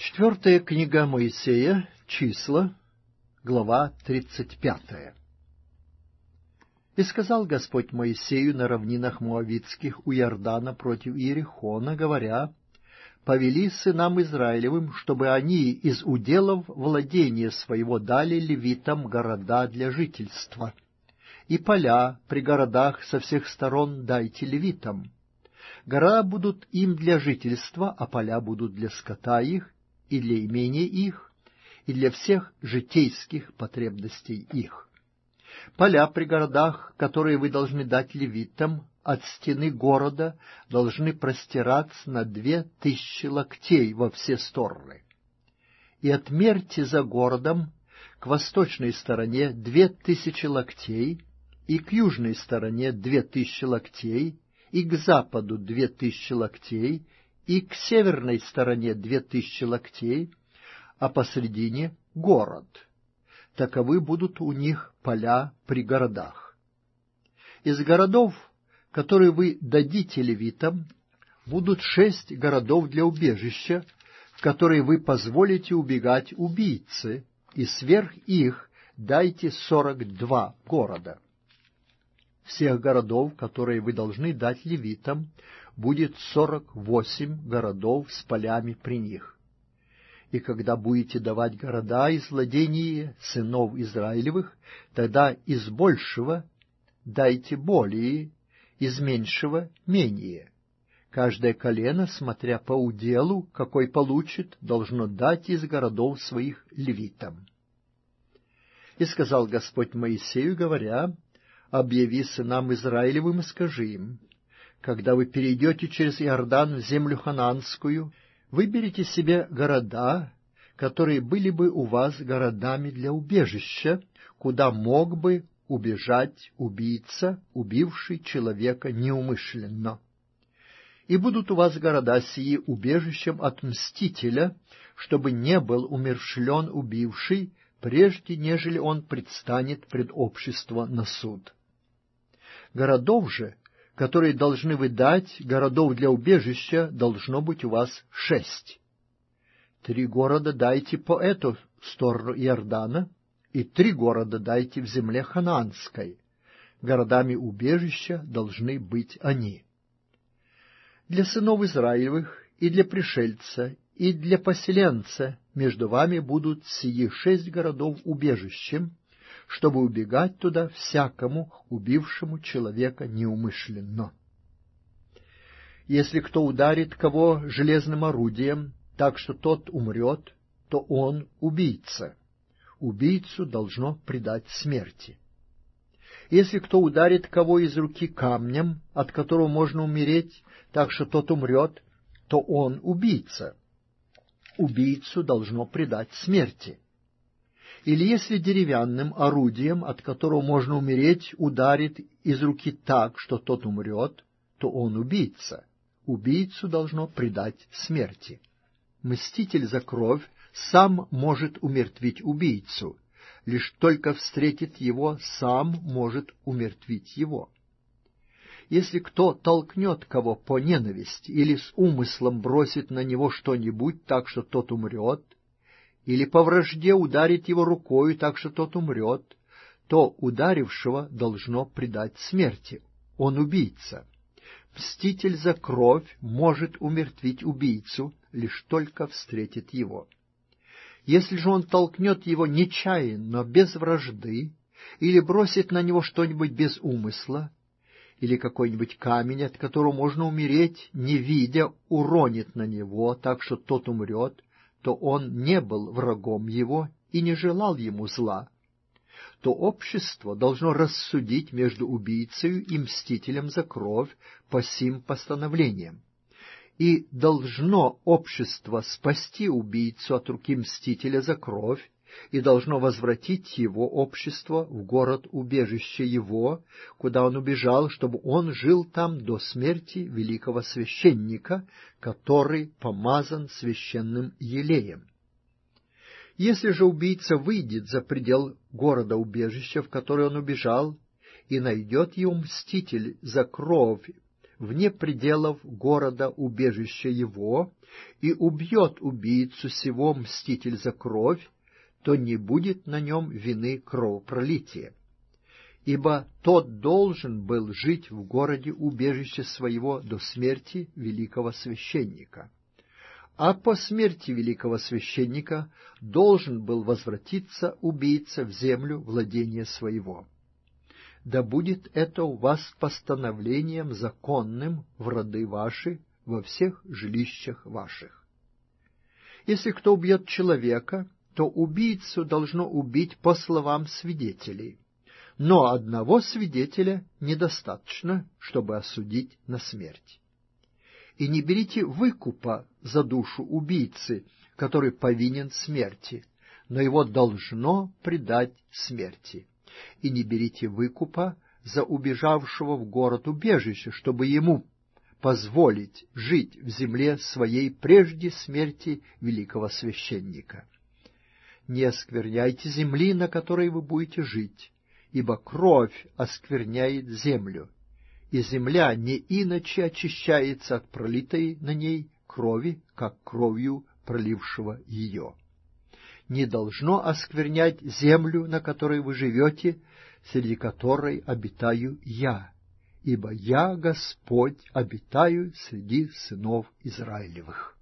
Четвертая книга Моисея, Числа, глава 35. «И сказал Господь Моисею на равнинах Моавитских у Иордана против Иерихона, говоря: повели сынам Израилевым, чтобы они из уделов владения своего дали левитам города для жительства, и поля при городах со всех сторон дайте левитам. Города будут им для жительства, а поля будут для скота их, и для имения их, и для всех житейских потребностей их. Поля при городах, которые вы должны дать левитам, от стены города должны простираться на 2000 локтей во все стороны. И отмерьте за городом к восточной стороне 2000 локтей, и к южной стороне 2000 локтей, и к западу 2000 локтей, и к северной стороне 2000 локтей, а посредине — город. Таковы будут у них поля при городах. Из городов, которые вы дадите левитам, будут 6 городов для убежища, в которые вы позволите убегать убийце, и сверх их дайте 42 города. Всех городов, которые вы должны дать левитам, будет 48 городов с полями при них. И когда будете давать города из владения сынов Израилевых, тогда из большего дайте более, из меньшего менее. Каждое колено, смотря по уделу, какой получит, должно дать из городов своих левитам. И сказал Господь Моисею, говоря: объяви сынам Израилевым и скажи им: когда вы перейдете через Иордан в землю ханаанскую, выберите себе города, которые были бы у вас городами для убежища, куда мог бы убежать убийца, убивший человека неумышленно. И будут у вас города сии убежищем от мстителя, чтобы не был умерщвлен убивший, прежде нежели он предстанет пред общество на суд. Городов же, которые должны вы дать, городов для убежища, должно быть у вас 6. 3 города дайте по эту сторону Иордана, и 3 города дайте в земле ханаанской. Городами убежища должны быть они. Для сынов Израилевых и для пришельца, и для поселенца между вами будут сии 6 городов убежищем, чтобы убегать туда всякому, убившему человека неумышленно. Если кто ударит кого железным орудием, так что тот умрет, то он убийца. Убийцу должно предать смерти. Если кто ударит кого из руки камнем, от которого можно умереть, так что тот умрет, то он убийца. Убийцу должно предать смерти. Или если деревянным орудием, от которого можно умереть, ударит из руки так, что тот умрет, то он убийца. Убийцу должно предать смерти. Мститель за кровь сам может умертвить убийцу, лишь только встретит его, сам может умертвить его. Если кто толкнет кого по ненависти или с умыслом бросит на него что-нибудь так, что тот умрет, или по вражде ударит его рукою так, что тот умрет, то ударившего должно предать смерти. Он убийца. Мститель за кровь может умертвить убийцу, лишь только встретит его. Если же он толкнет его нечаянно, без вражды, или бросит на него что-нибудь без умысла, или какой-нибудь камень, от которого можно умереть, не видя, уронит на него, так что тот умрет, то он не был врагом его и не желал ему зла, то общество должно рассудить между убийцею и мстителем за кровь по сим постановлениям. И должно общество спасти убийцу от руки мстителя за кровь, и должно возвратить его общество в город-убежище его, куда он убежал, чтобы он жил там до смерти великого священника, который помазан священным елеем. Если же убийца выйдет за предел города-убежища, в который он убежал, и найдет его мститель за кровь вне пределов города убежища его, и убьет убийцу сего мститель за кровь, то не будет на нем вины кровопролития. Ибо тот должен был жить в городе убежища своего до смерти великого священника. А по смерти великого священника должен был возвратиться убийца в землю владения своего. Да будет это у вас постановлением законным в роды ваши, во всех жилищах ваших. Если кто убьет человека, то убийцу должно убить по словам свидетелей. Но одного свидетеля недостаточно, чтобы осудить на смерть. И не берите выкупа за душу убийцы, который повинен смерти, но его должно предать смерти. И не берите выкупа за убежавшего в город убежище, чтобы ему позволить жить в земле своей прежде смерти великого священника. Не оскверняйте земли, на которой вы будете жить, ибо кровь оскверняет землю, и земля не иначе очищается от пролитой на ней крови, как кровью пролившего ее. Не должно осквернять землю, на которой вы живете, среди которой обитаю я, ибо я, Господь, обитаю среди сынов Израилевых.